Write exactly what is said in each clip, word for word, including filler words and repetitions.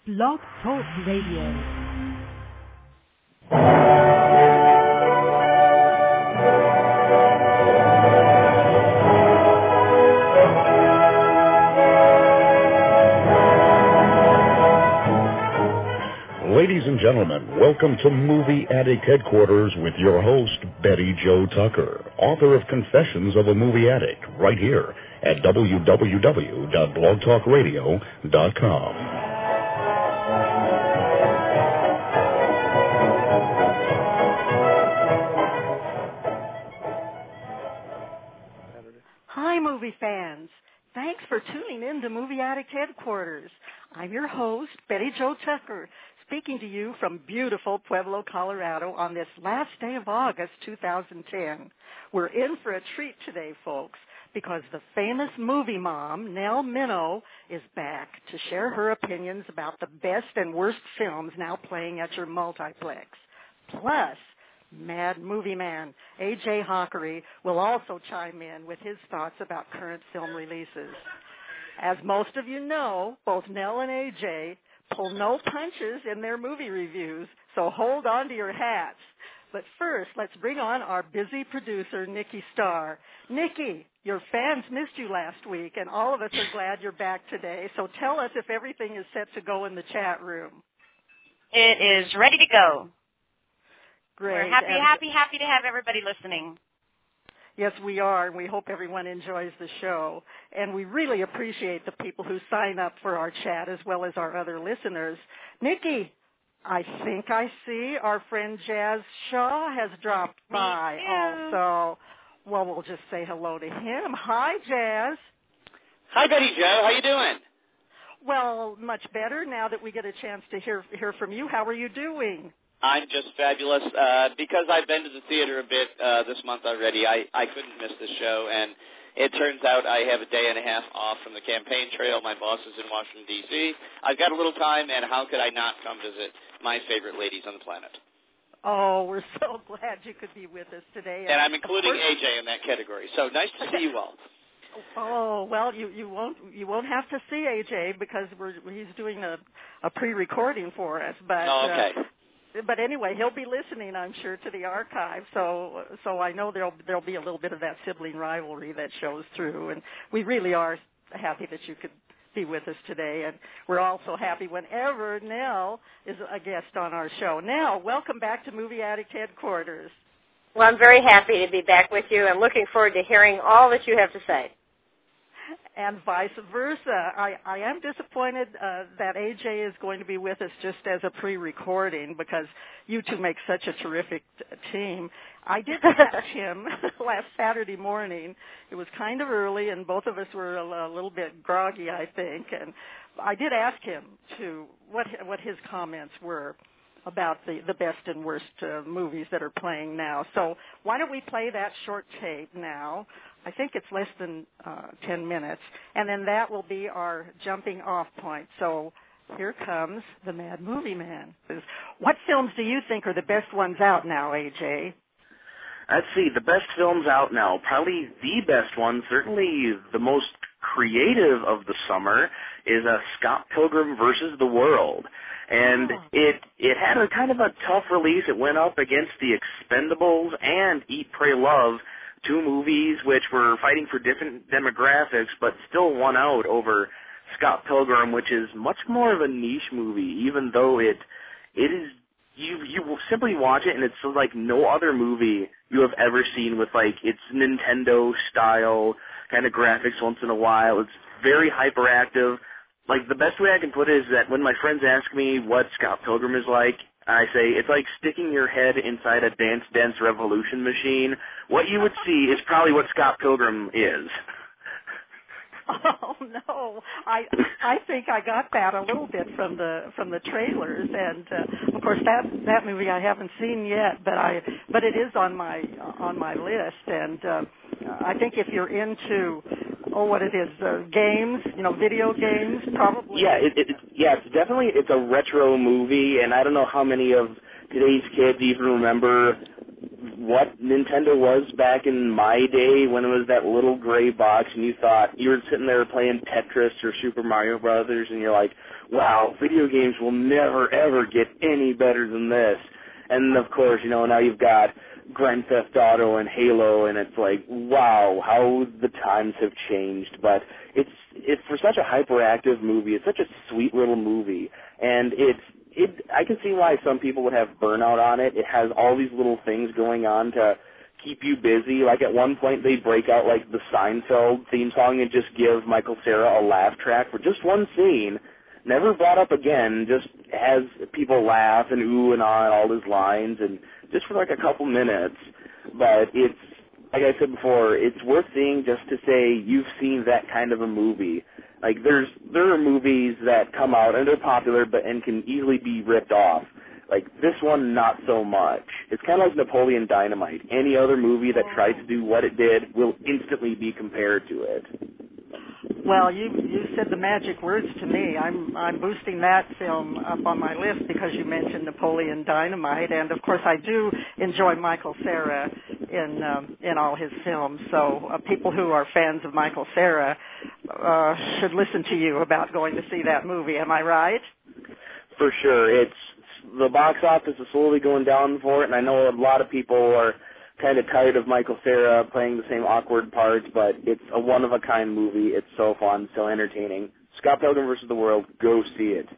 Blog Talk Radio. Ladies and gentlemen, welcome to Movie Addict Headquarters with your host, Betty Jo Tucker, author of Confessions of a Movie Addict, right here at w w w dot blog talk radio dot com. Hi, movie fans. Thanks for tuning in to Movie Addict Headquarters. I'm your host, Betty Jo Tucker, speaking to you from beautiful Pueblo, Colorado on this last day of August two thousand ten. We're in for a treat today, folks, because the famous movie mom, Nell Minow, is back to share her opinions about the best and worst films now playing at your multiplex. Plus, Mad Movie Man, A J Hockery, will also chime in with his thoughts about current film releases. As most of you know, both Nell and A J pull no punches in their movie reviews, so hold on to your hats. But first, let's bring on our busy producer, Nikki Starr. Nikki, your fans missed you last week, and all of us are glad you're back today, so tell us if everything is set to go in the chat room. It is ready to go. Great. We're happy, and happy, happy to have everybody listening. Yes, we are, and we hope everyone enjoys the show. And we really appreciate the people who sign up for our chat as well as our other listeners. Nikki, I think I see our friend Jazz Shaw has dropped by also. Well, we'll just say hello to him. Hi, Jazz. Hi, Betty Jo. How you doing? Well, much better now that we get a chance to hear hear from you. How are you doing? I'm just fabulous. Uh, because I've been to the theater a bit uh, this month already, I, I couldn't miss the show, and it turns out I have a day and a half off from the campaign trail. My boss is in Washington, D C I've got a little time, and how could I not come visit my favorite ladies on the planet? Oh, we're so glad you could be with us today. And I'm including A J in that category, so nice to see you all. Oh, well, you, you won't you won't have to see A J because we're he's doing a, a pre-recording for us. But oh, okay. Uh, But anyway, he'll be listening, I'm sure, to the archive. So, so I know there'll there'll be a little bit of that sibling rivalry that shows through, and we really are happy that you could be with us today. And we're also happy whenever Nell is a guest on our show. Nell, welcome back to Movie Addict Headquarters. Well, I'm very happy to be back with you and looking forward to hearing all that you have to say. And vice versa. I, I am disappointed uh, that A J is going to be with us just as a pre-recording because you two make such a terrific t- team. I did catch him last Saturday morning. It was kind of early, and both of us were a, a little bit groggy, I think. And I did ask him to what what his comments were about the, the best and worst uh, movies that are playing now. So why don't we play that short tape now? I think it's less than uh, ten minutes, and then that will be our jumping off point. So here comes the Mad Movie Man. What films do you think are the best ones out now, A J? Let's see, the best films out now. Probably the best one, certainly the most creative of the summer, is uh, Scott Pilgrim versus the World. And oh. it it had a kind of a tough release. It went up against The Expendables and Eat, Pray, Love, two movies which were fighting for different demographics, but still won out over Scott Pilgrim, which is much more of a niche movie, even though it it is you you simply watch it and it's like no other movie you have ever seen with like its Nintendo style kind of graphics once in a while. It's very hyperactive. Like the best way I can put it is that when my friends ask me what Scott Pilgrim is like, I say it's like sticking your head inside a Dance Dance Revolution machine. What you would see is probably what Scott Pilgrim is. Oh no! I I think I got that a little bit from the from the trailers, and uh, of course that that movie I haven't seen yet, but I but it is on my on my list, and uh, I think if you're into oh what it is uh, games, you know, video games, probably. Yeah, it, it yeah, it's definitely it's a retro movie, and I don't know how many of today's kids even remember what Nintendo was back in my day when it was that little gray box and you thought you were sitting there playing Tetris or Super Mario Brothers and you're like, wow, video games will never ever get any better than this. And of course, you know, now you've got Grand Theft Auto and Halo, and it's like, wow, how the times have changed. But it's it's for such a hyperactive movie. It's such a sweet little movie, and it's it. I can see why some people would have burnout on it. It has all these little things going on to keep you busy. Like at one point, they break out like the Seinfeld theme song and just give Michael Cera a laugh track for just one scene. Never brought up again, just has people laugh and ooh and ah and all his lines, and just for like a couple minutes. But it's, like I said before, it's worth seeing just to say you've seen that kind of a movie. Like there's there are movies that come out and they're popular but and can easily be ripped off. Like this one, not so much. It's kind of like Napoleon Dynamite. Any other movie that tries to do what it did will instantly be compared to it. Well, you you said the magic words to me. I'm I'm boosting that film up on my list because you mentioned Napoleon Dynamite, and of course I do enjoy Michael Cera in um, in all his films. So uh, people who are fans of Michael Cera uh, should listen to you about going to see that movie. Am I right? For sure, it's the box office is slowly going down for it, and I know a lot of people are kind of tired of Michael Cera playing the same awkward parts, but it's a one-of-a-kind movie. It's so fun, so entertaining. Scott Pilgrim versus the World, go see it.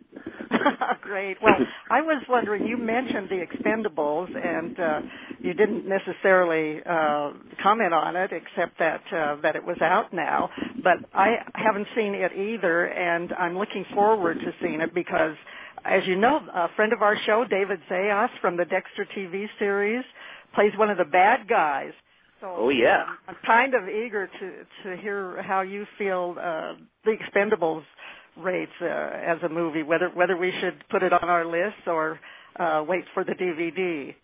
Great. Well, I was wondering, you mentioned The Expendables, and uh, you didn't necessarily uh, comment on it, except that uh, that it was out now. But I haven't seen it either, and I'm looking forward to seeing it because, as you know, a friend of our show, David Zayas from the Dexter T V series, plays one of the bad guys. So oh, yeah. Um, I'm kind of eager to, to hear how you feel uh, The Expendables rates uh, as a movie, whether whether we should put it on our list or uh, wait for the D V D.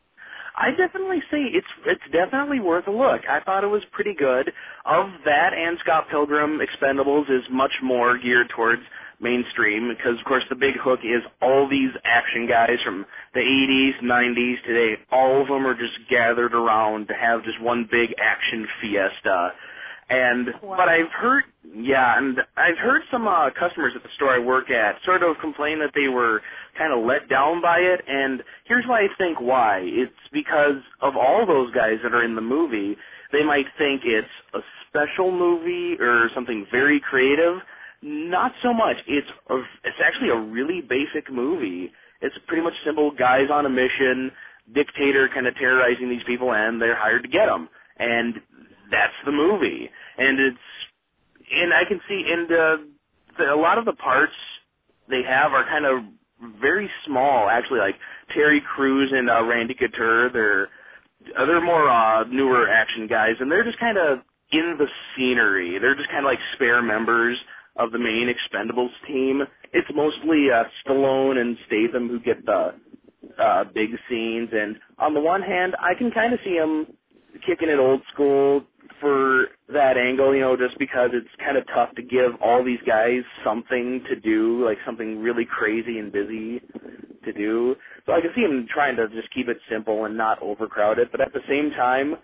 I definitely say it's it's definitely worth a look. I thought it was pretty good. Of that and Scott Pilgrim, Expendables is much more geared towards mainstream because, of course, the big hook is all these action guys from the eighties, nineties, today. All of them are just gathered around to have just one big action fiesta. And wow. But I've heard, yeah, and I've heard some uh, customers at the store I work at sort of complain that they were kind of let down by it. And here's why I think why. It's because of all those guys that are in the movie, they might think it's a special movie or something very creative. Not so much. It's a, it's actually a really basic movie. It's pretty much simple guys on a mission, dictator kind of terrorizing these people, and they're hired to get them. And that's the movie. And it's, and I can see, and uh, the, a lot of the parts they have are kind of very small, actually, like Terry Crews and uh, Randy Couture. They're, they're more uh, newer action guys, and they're just kind of in the scenery. They're just kind of like spare members of the main Expendables team. It's mostly uh, Stallone and Statham who get the uh, big scenes, and on the one hand, I can kind of see them kicking it old school for that angle, you know, just because it's kind of tough to give all these guys something to do, like something really crazy and busy to do. So I can see them trying to just keep it simple and not overcrowd it, but at the same time,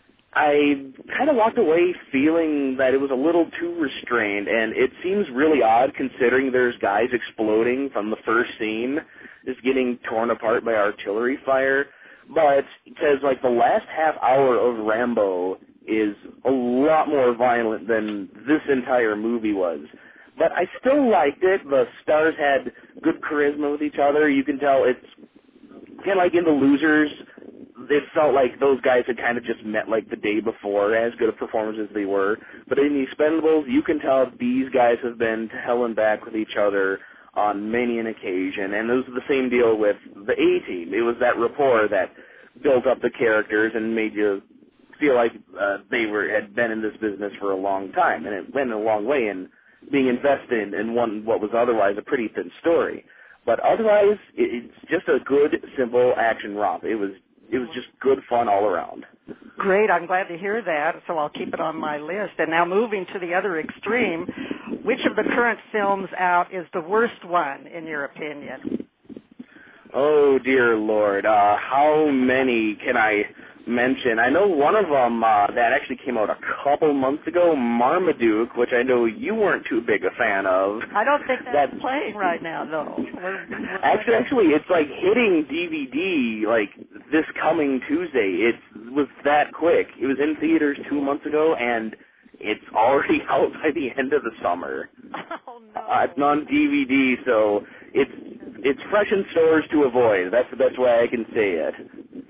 I kind of walked away feeling that it was a little too restrained, and it seems really odd considering there's guys exploding from the first scene, just getting torn apart by artillery fire. But because like the last half hour of Rambo is a lot more violent than this entire movie was. But I still liked it. The stars had good charisma with each other. You can tell it's kind of like in The Losers. It felt like those guys had kind of just met like the day before, as good a performers as they were. But in The Expendables, you can tell these guys have been to hell and back with each other on many an occasion. And it was the same deal with the A-Team. It was that rapport that built up the characters and made you feel like uh, they were had been in this business for a long time. And it went a long way in being invested in one what was otherwise a pretty thin story. But otherwise, it's just a good, simple action romp. It was It was just good fun all around. Great. I'm glad to hear that, so I'll keep it on my list. And now moving to the other extreme, which of the current films out is the worst one, in your opinion? Oh, dear Lord. Uh, how many can I mention. I know one of them uh, that actually came out a couple months ago, Marmaduke, which I know you weren't too big a fan of. I don't think that's, that's playing right now, though. We're, we're actually, actually, it's like hitting D V D like this coming Tuesday. It was that quick. It was in theaters two months ago, and it's already out by the end of the summer. Oh no! Uh, it's on D V D, so it's it's fresh in stores to avoid. That's the best way I can say it.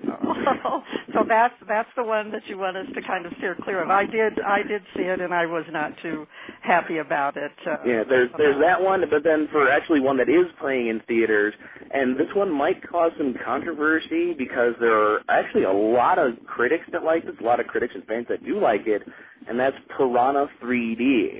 Oh, so that's that's the one that you want us to kind of steer clear of. I did I did see it, and I was not too happy about it. Uh, yeah, there's there's that one, but then for actually one that is playing in theaters, and this one might cause some controversy because there are actually a lot of critics that like this, a lot of critics and fans that do like it, and that's Piranha three D,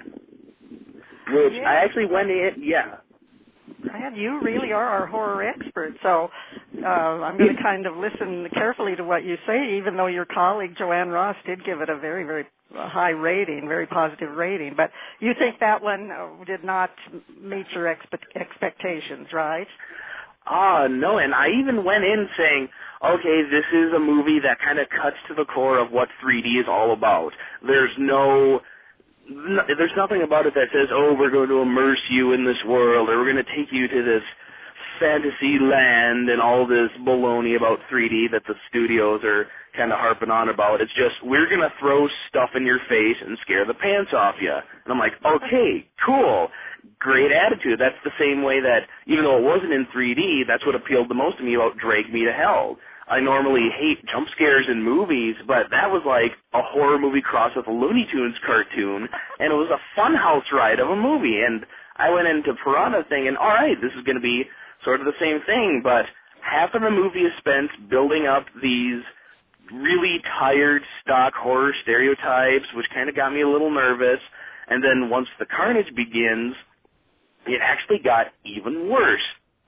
which yeah. I actually went in, yeah. Man, you really are our horror expert, so uh, I'm going to kind of listen carefully to what you say, even though your colleague Joanne Ross did give it a very, very high rating, very positive rating. But you think that one uh, did not meet your expe- expectations, right? Ah, uh, no, and I even went in saying, okay, this is a movie that kind of cuts to the core of what three D is all about. There's no... No, there's nothing about it that says, oh, we're going to immerse you in this world, or we're going to take you to this fantasy land and all this baloney about three D that the studios are kind of harping on about. It's just, we're going to throw stuff in your face and scare the pants off you. And I'm like, okay, cool, great attitude. That's the same way that, even though it wasn't in three D, that's what appealed the most to me about Drag Me to Hell. I normally hate jump scares in movies, but that was like a horror movie crossed with a Looney Tunes cartoon, and it was a funhouse ride of a movie. And I went into Piranha thinking, all right, this is going to be sort of the same thing, but half of the movie is spent building up these really tired stock horror stereotypes, which kind of got me a little nervous. And then once the carnage begins, it actually got even worse.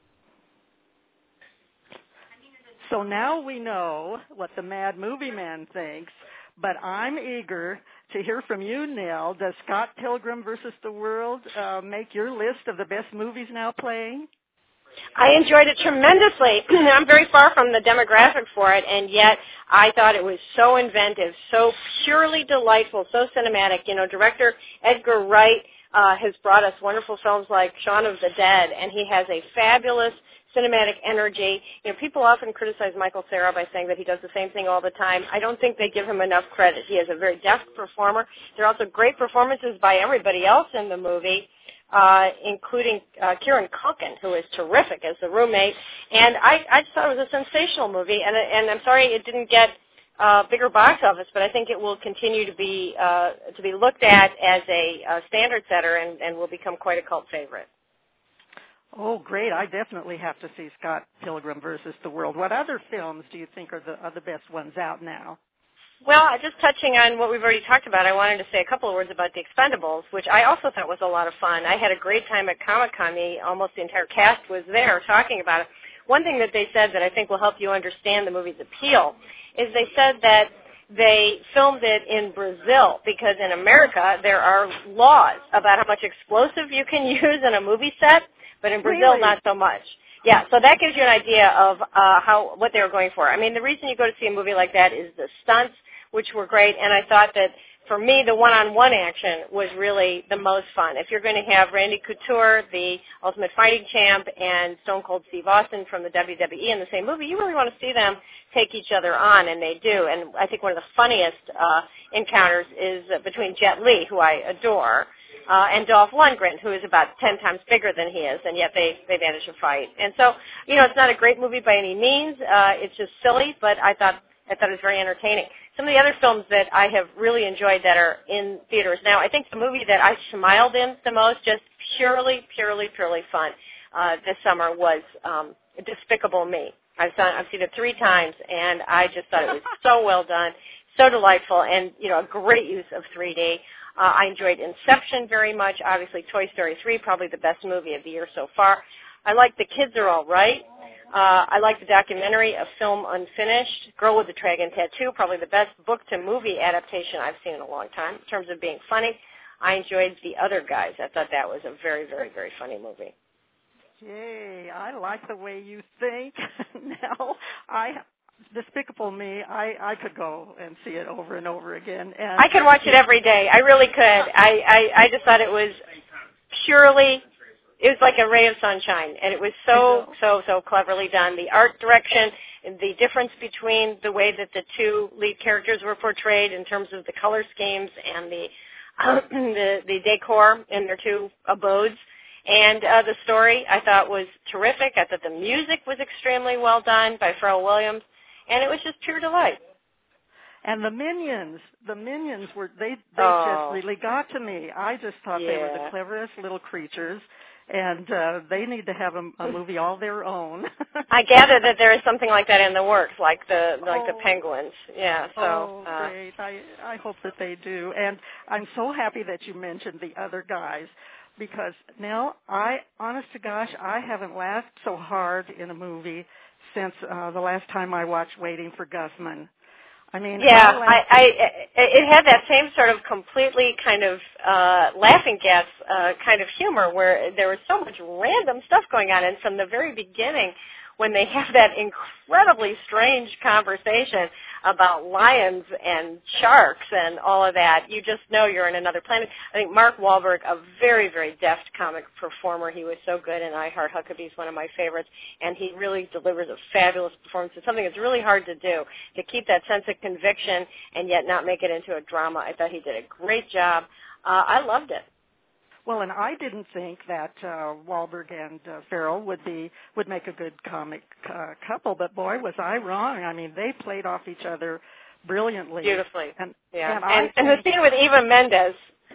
So now we know what the Mad Movie Man thinks, but I'm eager to hear from you, Nell. Does Scott Pilgrim versus the World uh, make your list of the best movies now playing? I enjoyed it tremendously. I'm very far from the demographic for it, and yet I thought it was so inventive, so purely delightful, so cinematic. You know, director Edgar Wright uh, has brought us wonderful films like Shaun of the Dead, and he has a fabulous cinematic energy. You know, people often criticize Michael Cera by saying that he does the same thing all the time. I don't think they give him enough credit. He is a very deft performer. There are also great performances by everybody else in the movie, uh, including uh, Kieran Culkin, who is terrific as the roommate. And I, I just thought it was a sensational movie, and, and I'm sorry it didn't get uh, bigger box office, but I think it will continue to be uh, to be looked at as a uh, standard setter and, and will become quite a cult favorite. Oh, great. I definitely have to see Scott Pilgrim versus the World. What other films do you think are the, are the best ones out now? Well, just touching on what we've already talked about, I wanted to say a couple of words about The Expendables, which I also thought was a lot of fun. I had a great time at Comic-Con. Almost the entire cast was there talking about it. One thing that they said that I think will help you understand the movie's appeal is they said that they filmed it in Brazil because in America there are laws about how much explosive you can use in a movie set, but in Brazil Really? not so much. Yeah, so that gives you an idea of uh, how what they were going for. I mean, the reason you go to see a movie like that is the stunts, which were great, and I thought that for me, the one-on-one action was really the most fun. If you're going to have Randy Couture, the Ultimate Fighting Champ, and Stone Cold Steve Austin from the W W E in the same movie, you really want to see them take each other on, and they do. And I think one of the funniest uh, encounters is uh, between Jet Li, who I adore, uh, and Dolph Lundgren, who is about ten times bigger than he is, and yet they, they manage to fight. And so, you know, it's not a great movie by any means. Uh, it's just silly, but I thought I thought it was very entertaining. Some of the other films that I have really enjoyed that are in theaters now, I think the movie that I smiled in the most, just purely, purely, purely fun uh, this summer was um, Despicable Me. I've, done, I've seen it three times, and I just thought it was so well done, so delightful, and, you know, a great use of three D. Uh, I enjoyed Inception very much. Obviously, Toy Story three, probably the best movie of the year so far. I like The Kids Are All Right. Uh, I like the documentary, A Film Unfinished. Girl with the Dragon Tattoo, probably the best book-to-movie adaptation I've seen in a long time in terms of being funny. I enjoyed The Other Guys. I thought that was a very, very, very funny movie. Yay, I like the way you think. Now, I Despicable Me, I, I could go and see it over and over again. And I could watch it every day. I really could. I, I, I just thought it was purely, it was like a ray of sunshine, and it was so, so, so cleverly done. The art direction, the difference between the way that the two lead characters were portrayed in terms of the color schemes and the uh, the, the decor in their two abodes, and uh, the story I thought was terrific. I thought the music was extremely well done by Pharrell Williams, and it was just pure delight. And the Minions, the Minions were, they, they Oh. just really got to me. I just thought Yeah. they were the cleverest little creatures, and uh, they need to have a, a movie all their own. I gather that there is something like that in the works, like the like Oh. the penguins. Yeah. So. Oh, uh, great. I, I hope that they do. And I'm so happy that you mentioned the other guys, because now, I, honest to gosh, I haven't laughed so hard in a movie since uh, the last time I watched Waiting for Guffman. I mean, Yeah, I, I, I, it had that same sort of completely kind of uh, laughing gas uh, kind of humor where there was so much random stuff going on, and from the very beginning, when they have that incredibly strange conversation about lions and sharks and all of that, you just know you're in another planet. I think Mark Wahlberg, a very, very deft comic performer, he was so good in I Heart Huckabee, is one of my favorites, and he really delivers a fabulous performance. It's something that's really hard to do, to keep that sense of conviction and yet not make it into a drama. I thought he did a great job. Uh, I loved it. Well, and I didn't think that uh, Wahlberg and uh, Farrell would be would make a good comic uh, couple, but boy, was I wrong. I mean, they played off each other brilliantly, Beautifully. And Yeah, and, and, I and the think, scene with Eva Mendes,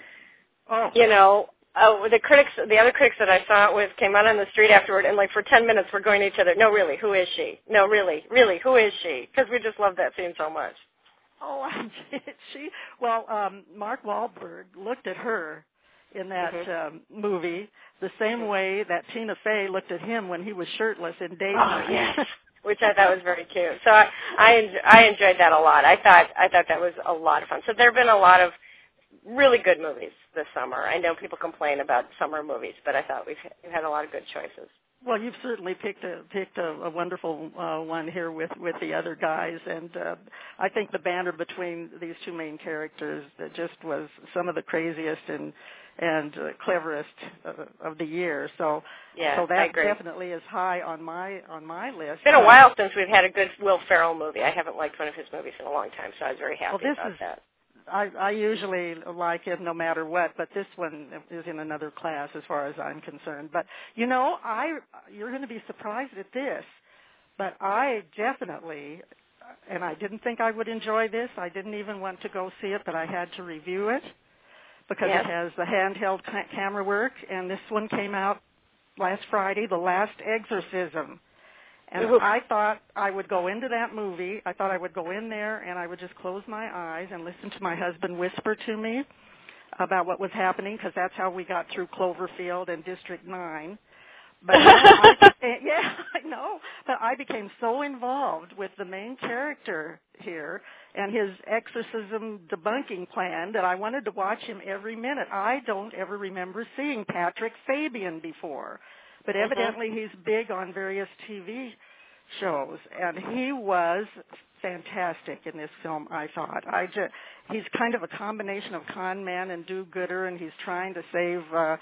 oh, you know, uh, the critics, the other critics that I saw it with came out on the street afterward, and like for ten minutes we're going to each other, no, really, who is she? No, really, really, who is she? Because we just love that scene so much. oh, she. Well, um, Mark Wahlberg looked at her in that Mm-hmm. um, movie the same way that Tina Fey looked at him when he was shirtless in Date Oh Night. yes, which I thought was very cute. So I I, enjoy, I enjoyed that a lot. I thought I thought that was a lot of fun. So there have been a lot of really good movies this summer. I know people complain about summer movies, but I thought we've, we've had a lot of good choices. Well, you've certainly picked a picked a, a wonderful uh, one here with, with the other guys, and uh, I think the banter between these two main characters that just was some of the craziest and and uh, cleverest uh, of the year. So, Yeah, so I that agree. definitely is high on my on my list. It's been a while since we've had a good Will Ferrell movie. I haven't liked one of his movies in a long time, so I was very happy well, this about is, that. I, I usually like him no matter what, but this one is in another class as far as I'm concerned. But, you know, I you're going to be surprised at this, but I definitely, and I didn't think I would enjoy this. I didn't even want to go see it, but I had to review it because Yes. it has the handheld ca- camera work, and this one came out last Friday, The Last Exorcism. And Ooh. I thought I would go into that movie. I thought I would go in there and I would just close my eyes and listen to my husband whisper to me about what was happening, because that's how we got through Cloverfield and District nine. But no, I, yeah, I know. But I became so involved with the main character here and his exorcism debunking plan that I wanted to watch him every minute. I don't ever remember seeing Patrick Fabian before. But evidently he's big on various T V shows, and he was fantastic in this film, I thought. I just, he's kind of a combination of con man and do-gooder, and he's trying to save uh, uh,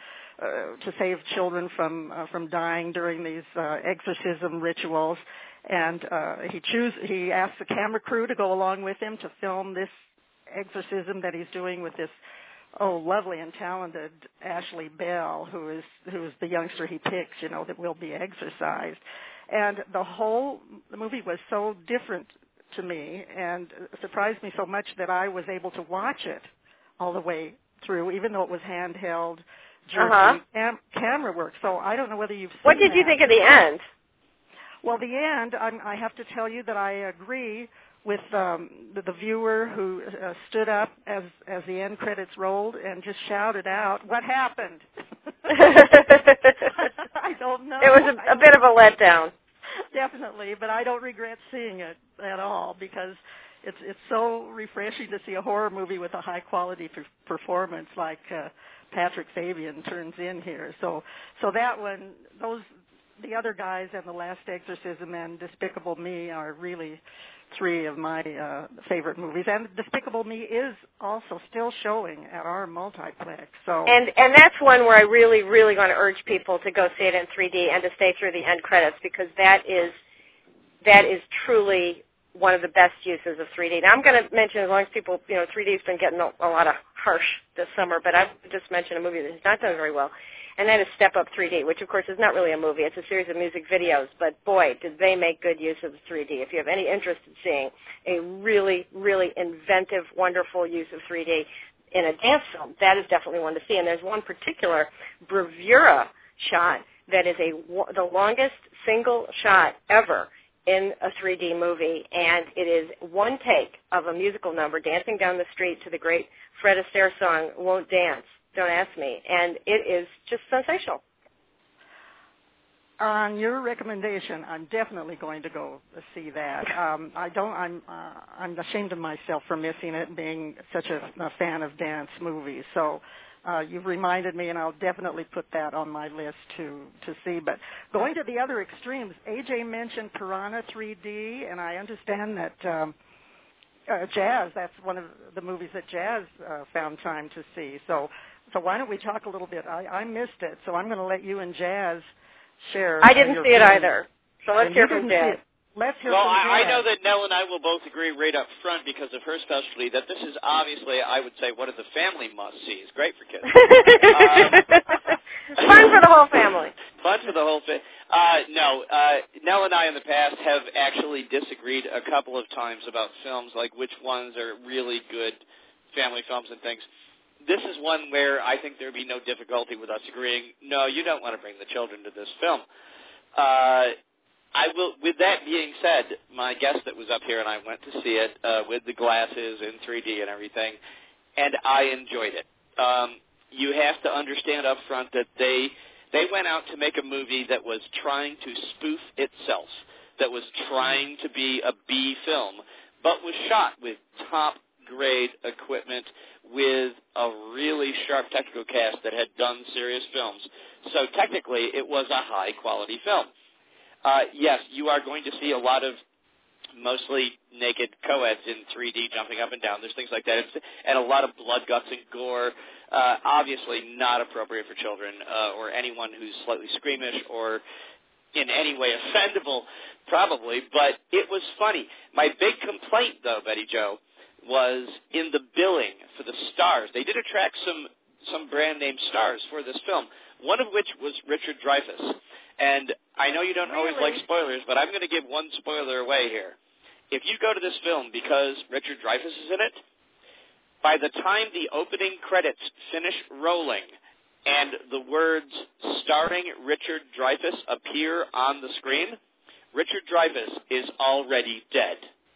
to save children from uh, from dying during these uh, exorcism rituals. And uh, he choose he asks the camera crew to go along with him to film this exorcism that he's doing with this oh, lovely and talented Ashley Bell, who is who is the youngster he picks, you know, that will be exorcised. And the whole the movie was so different to me and surprised me so much that I was able to watch it all the way through, even though it was handheld, jerky Uh-huh. cam- camera work. So I don't know whether you've seen What did you that. think of the end? Well, the end, I'm, I have to tell you that I agree with um, the, the viewer who uh, stood up as as the end credits rolled and just shouted out, "What happened?" I don't know. It was a, a bit of a letdown. Definitely, but I don't regret seeing it at all because it's it's so refreshing to see a horror movie with a high quality per- performance like uh, Patrick Fabian turns in here. So so that one, those The Other Guys and The Last Exorcism and Despicable Me are really three of my uh, favorite movies. And Despicable Me is also still showing at our multiplex. So and and that's one where I really, really want to urge people to go see it in three D and to stay through the end credits, because that is that is truly one of the best uses of three D. Now, I'm going to mention, as long as people, you know, three D's been getting a, a lot of harsh this summer, but I've just mentioned a movie that has not done very well, and that is Step Up three D, which, of course, is not really a movie. It's a series of music videos, but, boy, did they make good use of the three D. If you have any interest in seeing a really, really inventive, wonderful use of three D in a dance film, that is definitely one to see. And there's one particular bravura shot that is a the longest single shot ever in a three D movie, and it is one take of a musical number, Dancing Down the Street to the great Fred Astaire song, Won't Dance, Don't Ask Me, and it is just sensational. On your recommendation, I'm definitely going to go see that. Um, I don't. I'm. Uh, I'm ashamed of myself for missing it, being such a, a fan of dance movies. So uh, you've reminded me, and I'll definitely put that on my list to to see. But going to the other extremes, A J mentioned Piranha three D, and I understand that um, uh, Jazz. That's one of the movies that Jazz uh, found time to see. So, so why don't we talk a little bit? I, I missed it, so I'm going to let you and Jazz share. I didn't see it feelings. either, so let's and hear from Jazz. Let's hear well, from I, I Jazz. know that Nell and I will both agree right up front, because of her specialty, that this is obviously, I would say, one of the family must-sees. Great for kids. um, Fun for the whole family. Fun for the whole family. Uh, no, uh, Nell and I in the past have actually disagreed a couple of times about films, like which ones are really good family films and things. This is one where I think there would be no difficulty with us agreeing, no, you don't want to bring the children to this film. Uh, I will. With that being said, my guest that was up here and I went to see it uh, with the glasses in three D and everything, and I enjoyed it. Um, you have to understand up front that they they went out to make a movie that was trying to spoof itself, that was trying to be a B film, but was shot with top-grade equipment, with a really sharp technical cast that had done serious films. So technically, it was a high-quality film. Uh, yes, you are going to see a lot of mostly naked co-eds in three D jumping up and down. There's things like that. It's, and a lot of blood, guts, and gore. Uh, obviously not appropriate for children uh, or anyone who's slightly squeamish or in any way offendable, probably. But it was funny. My big complaint, though, Betty Jo, was in the billing for the stars. They did attract some, some brand-name stars for this film, one of which was Richard Dreyfuss. And I know you don't Really? always like spoilers, but I'm going to give one spoiler away here. If you go to this film because Richard Dreyfuss is in it, by the time the opening credits finish rolling and the words starring Richard Dreyfuss appear on the screen, Richard Dreyfuss is already dead.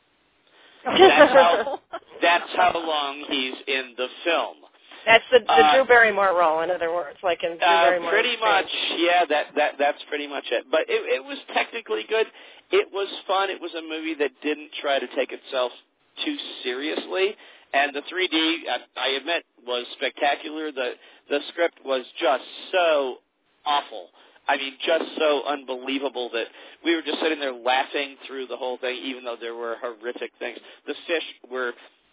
That's how, that's how long he's in the film. That's the, the Uh, Drew Barrymore role, in other words, like in Drew Uh, Barrymore's pretty scene. much, yeah. That that that's pretty much it. But it, it was technically good. It was fun. It was a movie that didn't try to take itself too seriously. And the three D, I, I admit, was spectacular. The the script was just so awful. I mean, just so unbelievable that we were just sitting there laughing through the whole thing, even though there were horrific things. The fish were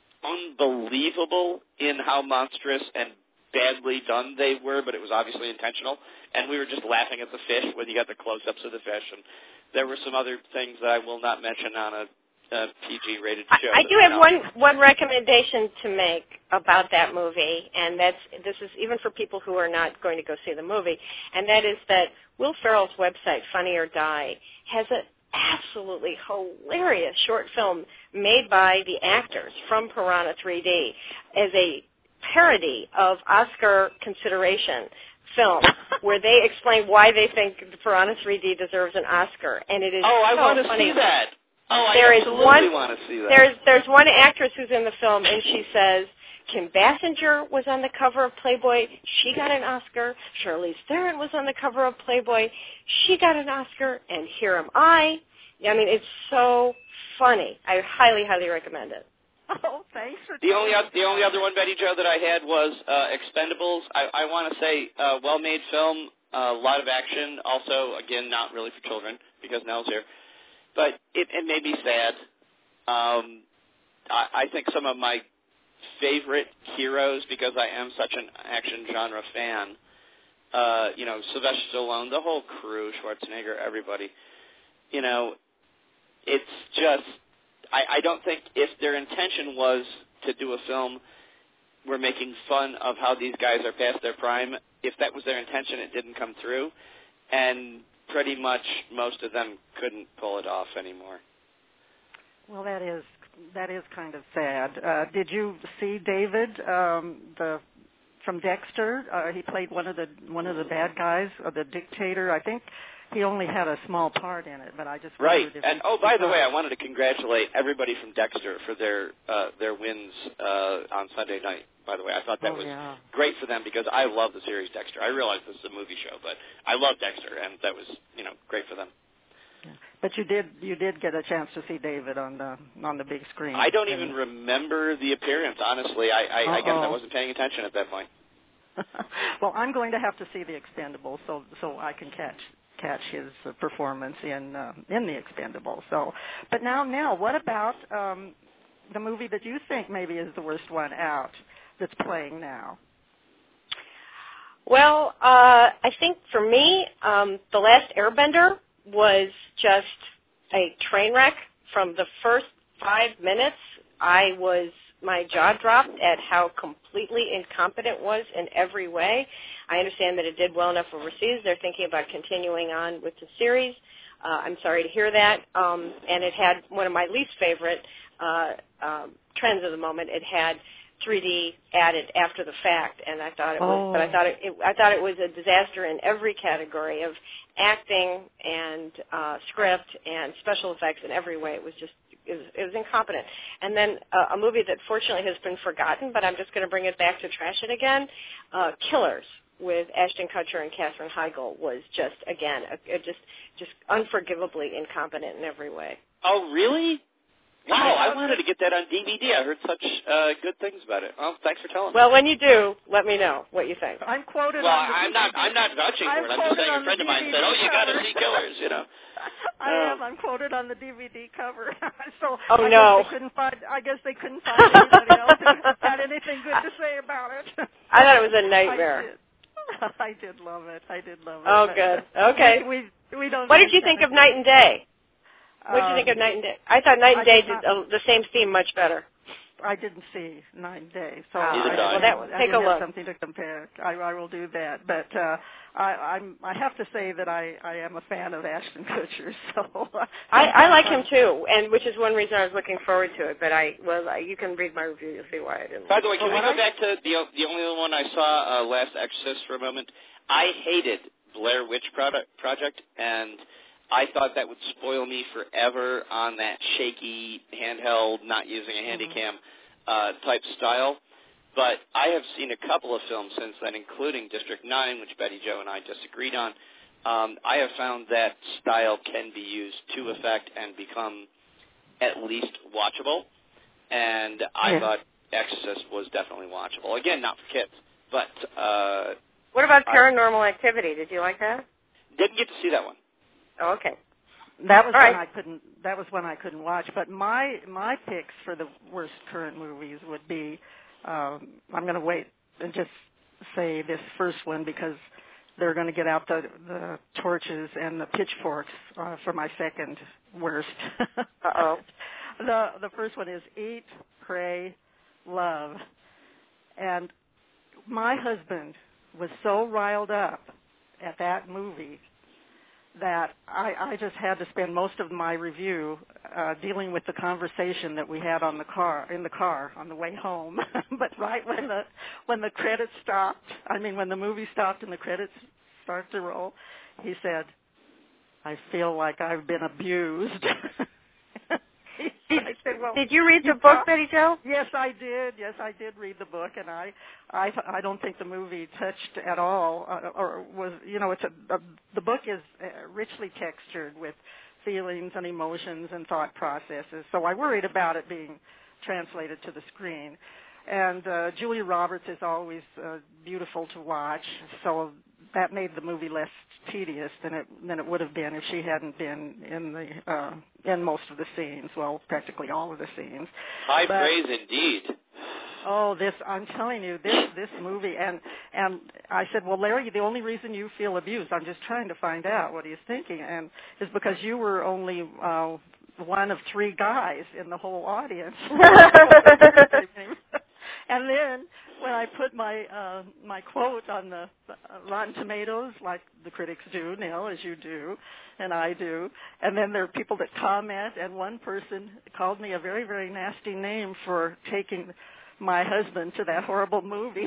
unbelievable in how monstrous and badly done they were, but it was obviously intentional. And we were just laughing at the fish when you got the close-ups of the fish. And there were some other things that I will not mention on a, a P G-rated show. I, I do have one, one recommendation to make about that movie, and that's this is even for people who are not going to go see the movie, and that is that Will Ferrell's website, Funny or Die, has an absolutely hilarious short film made by the actors from Piranha three D as a parody of Oscar consideration film where they explain why they think Piranha three D deserves an Oscar, and it is oh, I so want to funny. see that. Oh, I there absolutely is one, want to see that. There's there's one actress who's in the film, and she says Kim Basinger was on the cover of Playboy. She got an Oscar. Charlize Theron was on the cover of Playboy. She got an Oscar, and here am I. I mean, it's so funny. I highly, highly recommend it. Oh, thanks for The only other, the only other one, Betty Jo, that I had was uh, Expendables. I, I want to say uh, well-made film. A lot of action. Also, again, not really for children because Nell's here. But it, it made me sad. Um, I, I think some of my favorite heroes, because I am such an action genre fan, uh, you know, Sylvester Stallone, the whole crew, Schwarzenegger, everybody, you know, it's just, I, I don't think if their intention was to do a film where making fun of how these guys are past their prime, if that was their intention, it didn't come through. And pretty much most of them couldn't pull it off anymore. Well, that is that is kind of sad. Uh, did you see David, um, the from Dexter? Uh, he played one of the one of the bad guys, or the dictator. I think he only had a small part in it, but I just right. If and oh, by the way, I wanted to congratulate everybody from Dexter for their uh, their wins uh, on Sunday night. By the way, I thought that oh, was yeah. great for them because I love the series Dexter. I realize this is a movie show, but I love Dexter, and that was, you know, great for them. Yeah. But you did you did get a chance to see David on the on the big screen. I don't and even remember the appearance, honestly. I, I, I guess I wasn't paying attention at that point. Well, I'm going to have to see The Expendables so so I can catch catch his uh, performance in uh, in The Expendables. So, but now now what about um, the movie that you think maybe is the worst one out that's playing now? Well, uh, I think for me, um, The Last Airbender was just a train wreck. From the first five minutes, I was, my jaw dropped at how completely incompetent it was in every way. I understand that it did well enough overseas. They're thinking about continuing on with the series. Uh, I'm sorry to hear that. Um, and it had one of my least favorite uh, um, trends of the moment. It had three D added after the fact, and I thought it was. Oh. But I thought it, it. I thought it was a disaster in every category of acting and uh, script and special effects in every way. It was just. It was, it was incompetent. And then uh, a movie that fortunately has been forgotten, but I'm just going to bring it back to trash it again. Uh, Killers with Ashton Kutcher and Katherine Heigl was just again a, a just just unforgivably incompetent in every way. Oh, really? Wow, I wanted to get that on D V D. I heard such uh, good things about it. Well, thanks for telling me. Well, when you do, let me know what you think. I'm quoted. Well, on the I'm D V D. not. I'm not vouching I'm for it. I'm just saying a quoted friend on of mine the said, "Oh, you got to cover. see Killers," you know. I Oh. am. I'm quoted on the D V D cover. so Oh, I no. guess they couldn't find. I guess they couldn't find anybody else who had anything good to say about it. I thought it was a nightmare. I did. I did love it. I did love it. Oh, But, good. uh, Okay. We we, we don't. What did you think of Night and Day? What did you think of Um, Night and Day? I thought Night and I Day did did not- uh, the same theme much better. I didn't see Nine Days, so Oh, I, Neither did I. I, Well, that- I take didn't a have look. something to compare. I, I will do that, but uh, I, I'm. I have to say that I, I am a fan of Ashton Kutcher. So I, I like him too, and which is one reason I was looking forward to it. But I, well, I, you can read my review. You'll see why I didn't. By the way, can Well, we what go I- back to the the only one I saw, uh, Last Exorcist, for a moment? I hated Blair Witch product, Project, and I thought that would spoil me forever on that shaky, handheld, not using a handycam uh, type style. But I have seen a couple of films since then, including District nine, which Betty Jo and I disagreed on. Um, I have found that style can be used to effect and become at least watchable. And I Yeah. thought Exorcist was definitely watchable. Again, not for kids, but uh, What about Paranormal Activity? Did you like that? didn't get to see that one. Oh, okay. That was All when right. I couldn't. That was when I couldn't watch. But my my picks for the worst current movies would be. Um, I'm going to wait and just say this first one because they're going to get out the, the torches and the pitchforks uh, for my second worst. Uh-oh. the the first one is Eat, Pray, Love, and my husband was so riled up at that movie that I, I just had to spend most of my review uh, dealing with the conversation that we had on the car in the car on the way home. But right when the when the credits stopped, I mean when the movie stopped and the credits started to roll, he said, "I feel like I've been abused." Did, I said, well, did you read the you book, thought- Betty Jo? Yes, I did. Yes, I did read the book, and I, I, I don't think the movie touched at all, uh, or was, you know, it's a, a the book is uh, richly textured with feelings and emotions and thought processes. So I worried about it being translated to the screen. And uh, Julia Roberts is always uh, beautiful to watch. So that made the movie less tedious than it than it would have been if she hadn't been in the uh, in most of the scenes. Well, practically all of the scenes. High but, praise indeed. Oh, this, I'm telling you, this this movie, and and I said, well, Larry, the only reason you feel abused, I'm just trying to find out what he's thinking, and is because you were only uh, one of three guys in the whole audience. And then when I put my uh, my quote on the uh, Rotten Tomatoes, like the critics do, Neil, as you do, and I do, and then there are people that comment, and one person called me a very, very nasty name for taking my husband to that horrible movie.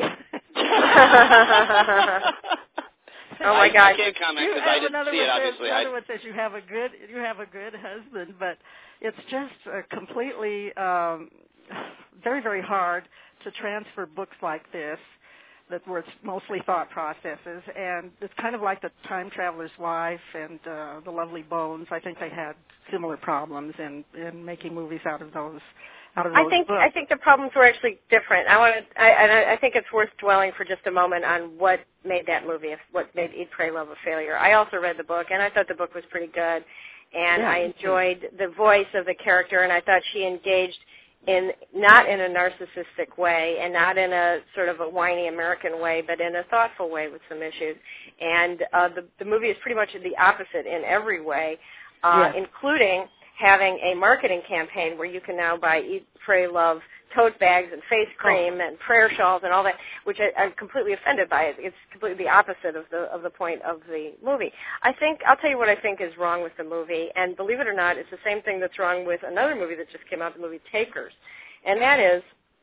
Oh my I, God! I can't comment because I didn't see it. Obviously, another one says you have a good you have a good husband, but it's just uh, completely um, very, very hard to transfer books like this, that were mostly thought processes, and it's kind of like The Time Traveler's Wife and uh, The Lovely Bones. I think they had similar problems in, in making movies out of those. Out of those I think books. I think the problems were actually different. I want to, I, and I, I think it's worth dwelling for just a moment on what made that movie, what made Eat, Pray, Love a failure. I also read the book, and I thought the book was pretty good, and yeah, I enjoyed the voice of the character, and I thought she engaged in not in a narcissistic way and not in a sort of a whiny American way, but in a thoughtful way with some issues. And uh, the, the movie is pretty much the opposite in every way, uh, yes. including having a marketing campaign where you can now buy Eat, Pray, Love tote bags and face cream oh. and prayer shawls and all that, which I, I'm completely offended by it. It's completely the opposite of the of the point of the movie. I think, I'll tell you what I think is wrong with the movie, and believe it or not, it's the same thing that's wrong with another movie that just came out, the movie Takers, and that is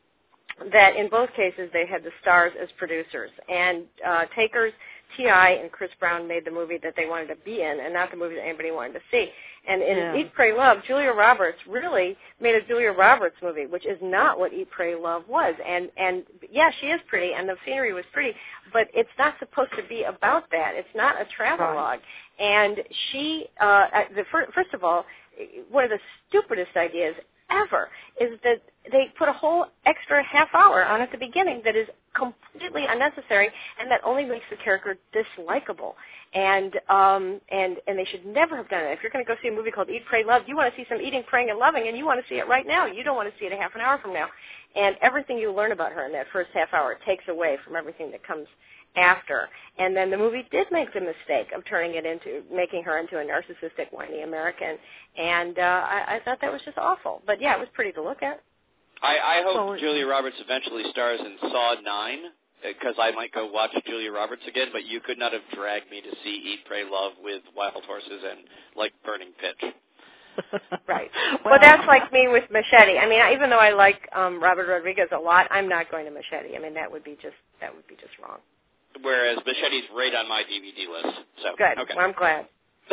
that in both cases they had the stars as producers, and uh, Takers, T I and Chris Brown made the movie that they wanted to be in and not the movie that anybody wanted to see. And in yeah. Eat, Pray, Love, Julia Roberts really made a Julia Roberts movie, which is not what Eat, Pray, Love was. And, and yeah, she is pretty, and the scenery was pretty, but it's not supposed to be about that. It's not a travelogue. Right. And she, uh, the, first of all, one of the stupidest ideas ever is that they put a whole extra half hour on at the beginning that is completely unnecessary and that only makes the character dislikable. And um, and and they should never have done it. If you're going to go see a movie called Eat, Pray, Love, you want to see some eating, praying, and loving, and you want to see it right now. You don't want to see it a half an hour from now. And everything you learn about her in that first half hour takes away from everything that comes after. And then the movie did make the mistake of turning it into, making her into a narcissistic, whiny American. And uh, I, I thought that was just awful. But yeah, it was pretty to look at. I, I hope well, Julia Roberts eventually stars in Saw nine, because I might go watch Julia Roberts again, but you could not have dragged me to see Eat, Pray, Love with wild horses and, like, burning pitch. Right. Well, well, that's like me with Machete. I mean, even though I like um, Robert Rodriguez a lot, I'm not going to Machete. I mean, that would be just that would be just wrong. Whereas Machete's right on my D V D list. So good. Okay. Well, I'm glad.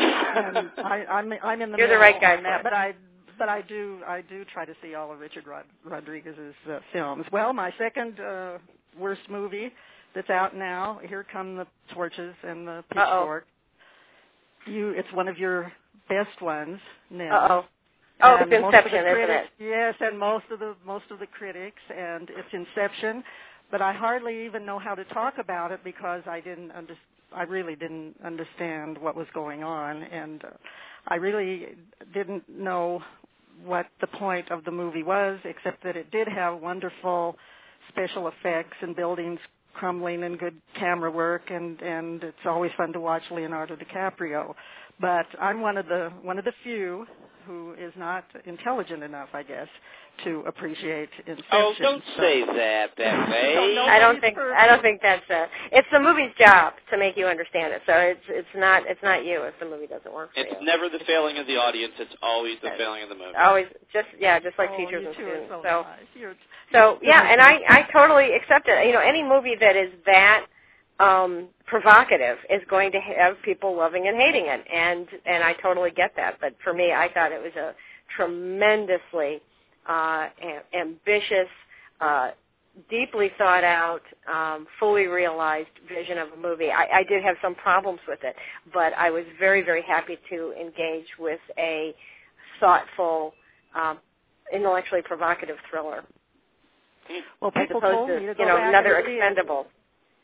um, I, I'm I'm in the You're middle the right guy on that, for but I but I do I do try to see all of Richard Rod- Rodriguez's uh, films. Well, my second uh, worst movie that's out now. Here Come the Torches and the Pitchfork. Uh-oh. You, it's one of your best ones, Nell. Uh-oh. Oh, and it's Inception, critics, isn't it? Yes, and most of the most of the critics, and it's Inception. But I hardly even know how to talk about it because I didn't under, I really didn't understand what was going on, and uh, I really didn't know what the point of the movie was, except that it did have wonderful special effects and buildings crumbling and good camera work, and, and it's always fun to watch Leonardo DiCaprio. But I'm one of the one of the few who is not intelligent enough, I guess, to appreciate Inception. Oh, don't so. say that that way. no, no, I don't think perfect. I don't think that's a. It's the movie's job to make you understand it. So it's it's not it's not you if the movie doesn't work for it's you. It's never the failing of the audience. It's always the failing of the movie. Always, just yeah, just like oh, teachers you and two students. are so, So nice. You're, so yeah, and I I totally accept it. You know, any movie that is that um, provocative is going to have people loving and hating it, and and I totally get that. But for me, I thought it was a tremendously uh, a- ambitious, uh, deeply thought out, um, fully realized vision of a movie. I, I did have some problems with it, but I was very, very happy to engage with a thoughtful, um, intellectually provocative thriller. well, as people opposed told to, me to you go know, back another and see Expendable. It.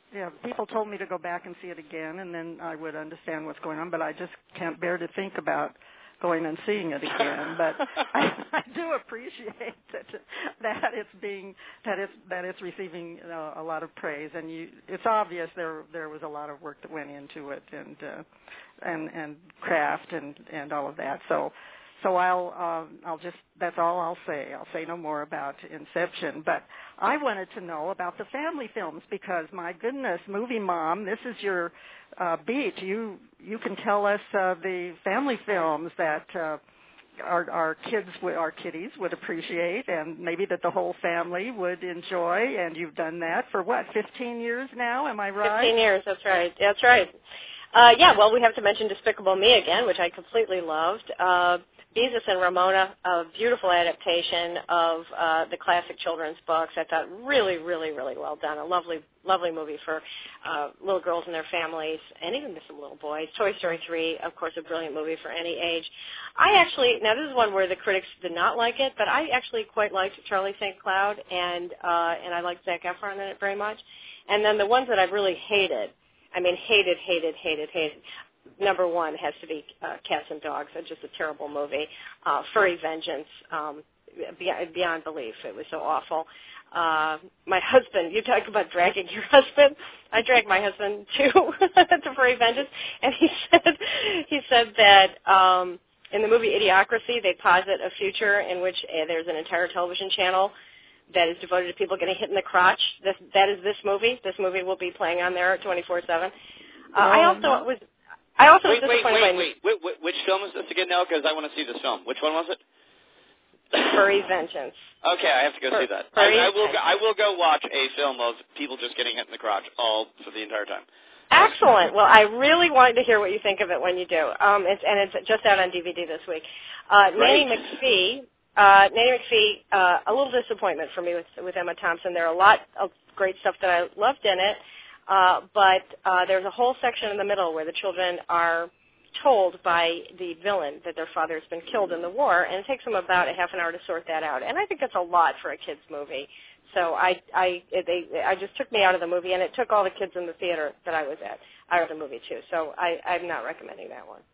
yeah, people told me to go back and see it again, and then I would understand what's going on. But I just can't bear to think about going and seeing it again. But I, I do appreciate that that it's being that it's that it's receiving uh, a lot of praise, and you, it's obvious there there was a lot of work that went into it, and uh, and and craft and and all of that. So. So I'll um, I'll just that's all I'll say. I'll say no more about Inception. But I wanted to know about the family films because my goodness, movie mom, this is your uh, beat. You you can tell us uh, the family films that uh, our our kids our kiddies would appreciate, and maybe that the whole family would enjoy. And you've done that for what, fifteen years now? Am I right? Fifteen years. That's right. That's right. Uh, yeah. Well, we have to mention Despicable Me again, which I completely loved. Uh, Beezus and Ramona, a beautiful adaptation of uh, the classic children's books. I thought really, really, really well done. A lovely, lovely movie for uh, little girls and their families, and even some little boys. Toy Story three, of course, a brilliant movie for any age. I actually, now this is one where the critics did not like it, but I actually quite liked Charlie Saint Cloud, and uh, and I liked Zac Efron in it very much. And then the ones that I really hated, I mean, hated, hated, hated, hated. Number one has to be uh, Cats and Dogs. It's just a terrible movie. Uh, Furry Vengeance, um, beyond, beyond belief. It was so awful. Uh, my husband, you talk about dragging your husband. I dragged my husband too to Furry Vengeance, and he said he said that um, in the movie Idiocracy, they posit a future in which uh, there's an entire television channel that is devoted to people getting hit in the crotch. This, that is this movie. This movie will be playing on there twenty-four seven. Uh, I also was. I also wait, was wait, disappointed wait, by wait, wait, wait. Which film is this again now? Because I want to see this film. Which one was it? Furry Vengeance. Okay, I have to go Fur- see that. Furry I, I will. Go, I will go watch a film of people just getting hit in the crotch all for the entire time. Excellent. Well, I really wanted to hear what you think of it when you do. Um, it's, and it's just out on D V D this week. Uh, Nanny McPhee. Uh, Nanny McPhee. Uh, a little disappointment for me with with Emma Thompson. There are a lot of great stuff that I loved in it. Uh, but uh, there's a whole section in the middle where the children are told by the villain that their father has been killed in the war, and it takes them about a half an hour to sort that out. And I think that's a lot for a kid's movie. So I, I, they, I just took me out of the movie, and it took all the kids in the theater that I was at out of the movie too. So I, I'm not recommending that one.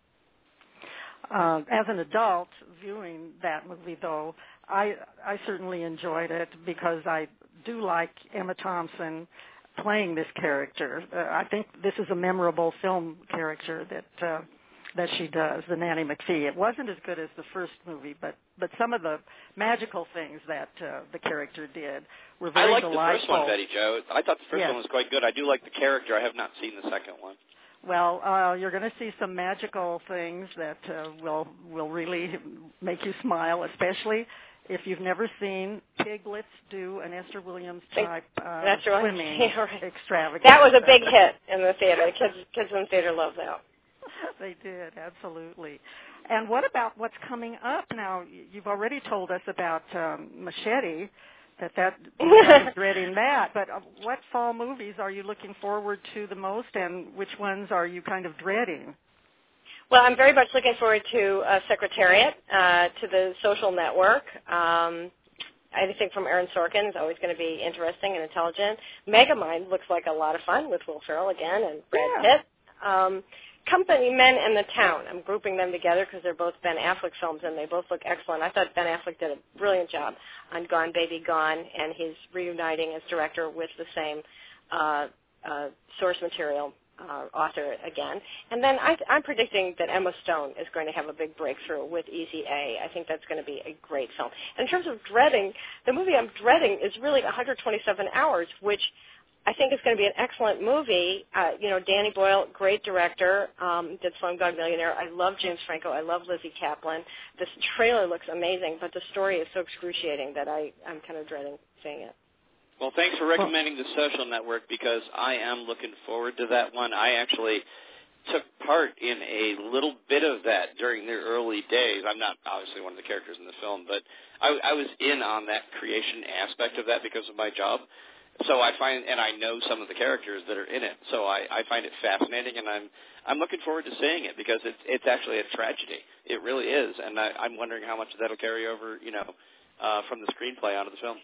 Uh, as an adult viewing that movie, though, I, I certainly enjoyed it because I do like Emma Thompson playing this character. Uh, I think this is a memorable film character that uh, that she does, the Nanny McPhee. It wasn't as good as the first movie, but, but some of the magical things that uh, the character did were very I liked delightful. the first one, Betty Jo. I thought the first yes. one was quite good. I do like the character. I have not seen the second one. Well, uh, you're going to see some magical things that uh, will will really make you smile, especially if you've never seen piglets do an Esther Williams type uh, That's right. swimming Yeah, right. extravaganza. That was a big hit in the theater. The kids, kids in the theater loved that. They did, absolutely. And what about what's coming up now? You've already told us about um, Machete, that that you're dreading that. But uh, what fall movies are you looking forward to the most, and which ones are you kind of dreading? Well, I'm very much looking forward to uh, Secretariat, uh, to the Social Network. Um, anything from Aaron Sorkin is always going to be interesting and intelligent. Megamind looks like a lot of fun with Will Ferrell again and Brad yeah. Pitt. Um, Company Men and the Town. I'm grouping them together because they're both Ben Affleck films, and they both look excellent. I thought Ben Affleck did a brilliant job on Gone Baby Gone, and he's reuniting as director with the same uh, uh, source material uh, author again. And then I, I'm predicting that Emma Stone is going to have a big breakthrough with Easy A. I think that's going to be a great film. And in terms of dreading, the movie I'm dreading is really one hundred twenty-seven hours, which I think it's going to be an excellent movie. Uh, you know, Danny Boyle, great director, um, did Slumdog Millionaire. I love James Franco. I love Lizzie Kaplan. This trailer looks amazing, but the story is so excruciating that I, I'm kind of dreading seeing it. Well, thanks for recommending The Social Network because I am looking forward to that one. I actually took part in a little bit of that during the early days. I'm not obviously one of the characters in the film, but I, I was in on that creation aspect of that because of my job. So I find, and I know some of the characters that are in it, so I, I find it fascinating, and I'm I'm looking forward to seeing it because it's it's actually a tragedy. It really is, and I, I'm wondering how much that'll carry over, you know, uh, from the screenplay onto the film.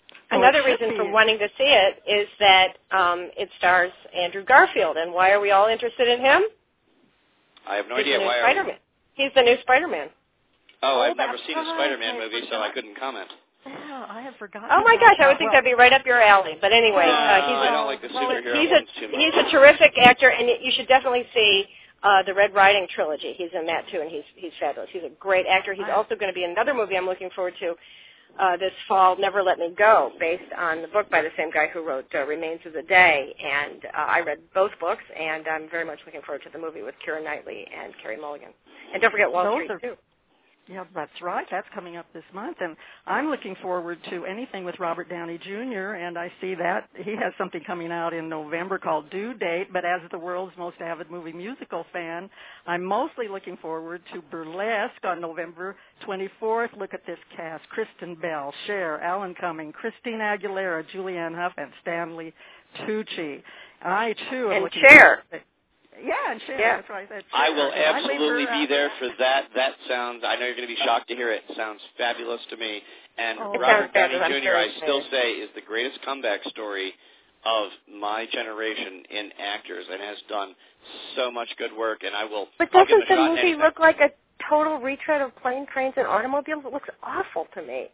Oh, Another it should reason be. for wanting to see it is that um, it stars Andrew Garfield, and why are we all interested in him? I have no He's idea the new why. Spider-Man. He's the new Spider-Man. Oh, Oh, I've never that's seen a right. Spider-Man I movie, so forgot. I couldn't comment. Yeah, I have forgotten. Oh my about gosh, I that. would think Well, that'd be right up your alley. But anyway, Uh, uh, he's I a, don't like the well, superhero he's ones a too much. he's a terrific actor, and you should definitely see uh, the Red Riding trilogy. He's in that too, and he's he's fabulous. He's a great actor. He's I- also going to be in another movie I'm looking forward to uh, this fall, Never Let Me Go, based on the book by the same guy who wrote uh, Remains of the Day. And uh, I read both books, and I'm very much looking forward to the movie with Keira Knightley and Carey Mulligan. And don't forget Wall Those Street are- too. Yeah, that's right. That's coming up this month, and I'm looking forward to anything with Robert Downey Junior, and I see that he has something coming out in November called Due Date, but as the world's most avid movie musical fan, I'm mostly looking forward to Burlesque on November twenty-fourth. Look at this cast: Kristen Bell, Cher, Alan Cumming, Christina Aguilera, Julianne Hough, and Stanley Tucci. I, too, am And looking Cher. forward to Yeah, and Cher, Yeah. that's right. That's I Cher. will And I leave absolutely her be out. there for that. That sounds, I know you're going to be shocked to hear it. Sounds fabulous to me. And Oh. It Robert sounds Downey fabulous. I'm Junior, very I still excited. say, is the greatest comeback story of my generation in actors and has done so much good work, and I will But I'll give doesn't him a the shot in movie anything. look like a total retread of Plane, Trains, and Automobiles? It looks awful to me.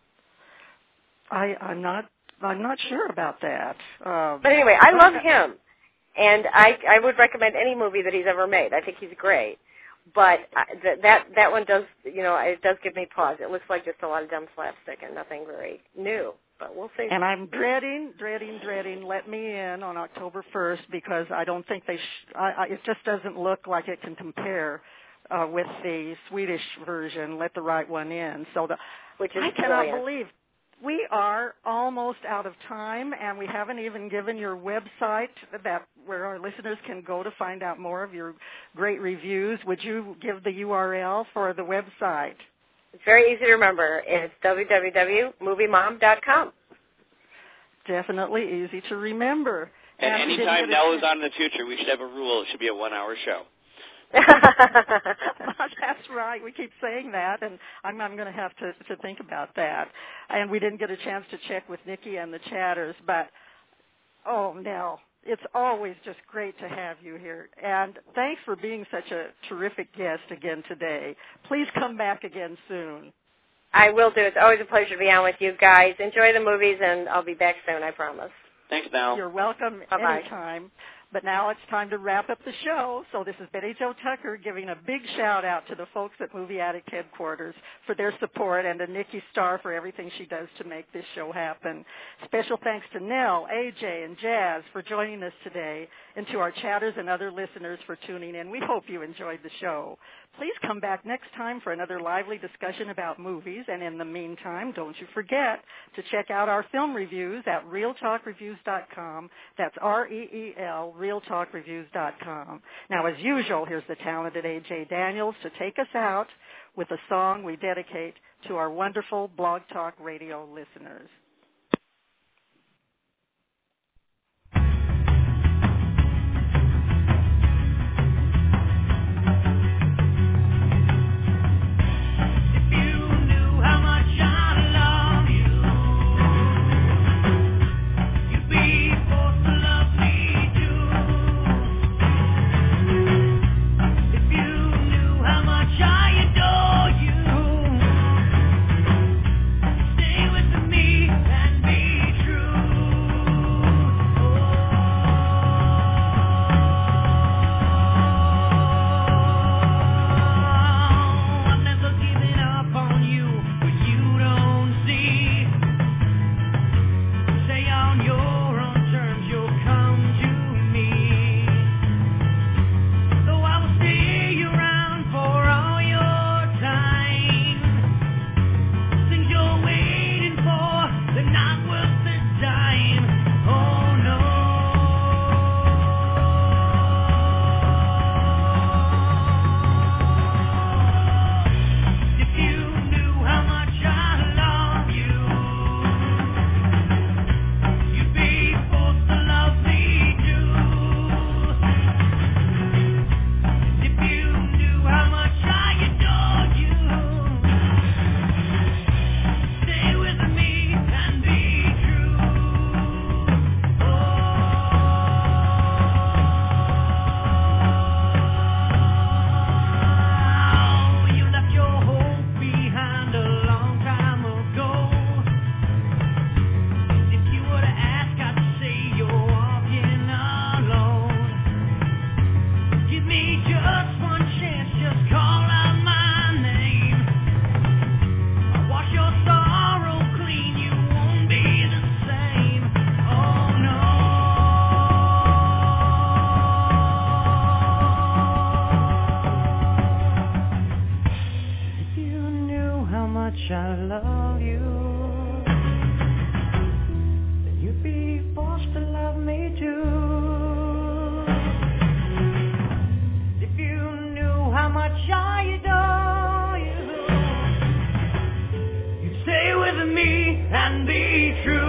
I, I'm not. I'm not sure about that. Um, But anyway, I love him, and I I would recommend any movie that he's ever made. I think he's great. But I, th- that that one does, you know, it does give me pause. It looks like just a lot of dumb slapstick and nothing very new. But we'll see. And I'm dreading, dreading, dreading. Let me in on October first because I don't think they. Sh- I, I, it just doesn't look like it can compare uh, with the Swedish version. Let the Right One In. So the Which is I cannot brilliant. believe we are almost out of time, and we haven't even given your website that where our listeners can go to find out more of your great reviews. Would you give the U R L for the website? It's very easy to remember. It's w w w dot movie mom dot com. Definitely easy to remember. And, we didn't anytime get a Nell is chance- on in the future, we should have a rule. It should be a one-hour show. That's right. We keep saying that, and I'm, I'm going to have to, to think about that. And we didn't get a chance to check with Nikki and the chatters, but, oh, Nell, it's always just great to have you here. And thanks for being such a terrific guest again today. Please come back again soon. I will do. It's always a pleasure to be on with you guys. Enjoy the movies, and I'll be back soon, I promise. Thanks, Nell. You're welcome Bye-bye. anytime. But now it's time to wrap up the show. So this is Betty Jo Tucker giving a big shout out to the folks at Movie Addict headquarters for their support, and to Nikki Starr for everything she does to make this show happen. Special thanks to Nell, A J, and Jazz for joining us today, and to our chatters and other listeners for tuning in. We hope you enjoyed the show. Please come back next time for another lively discussion about movies, and in the meantime, don't you forget to check out our film reviews at real talk reviews dot com. That's R E E L, real talk reviews dot com. Now, as usual, here's the talented A J Daniels to take us out with a song we dedicate to our wonderful Blog Talk Radio listeners. Me I love you, then you'd be forced to love me too. If you knew how much I adore you, you'd stay with me and be true.